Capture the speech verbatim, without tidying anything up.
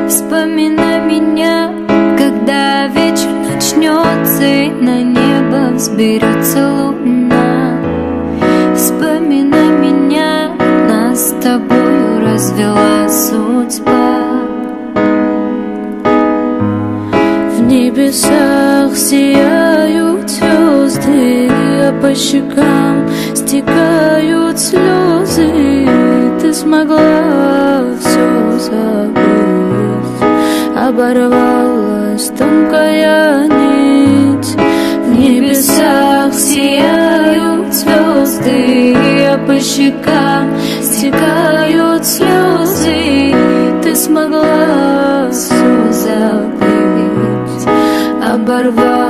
Вспоминай меня, когда вечер начнется и на небо взберется луна. Вспоминай меня, нас с тобою развела судьба. В небесах сияют звезды, а по щекам стекают слезы. Ты смогла все забыть, оборвалась тонкая нить. В небесах сияют звезды, а по щекам стекают слезы. Ты смогла все забыть, оборвалась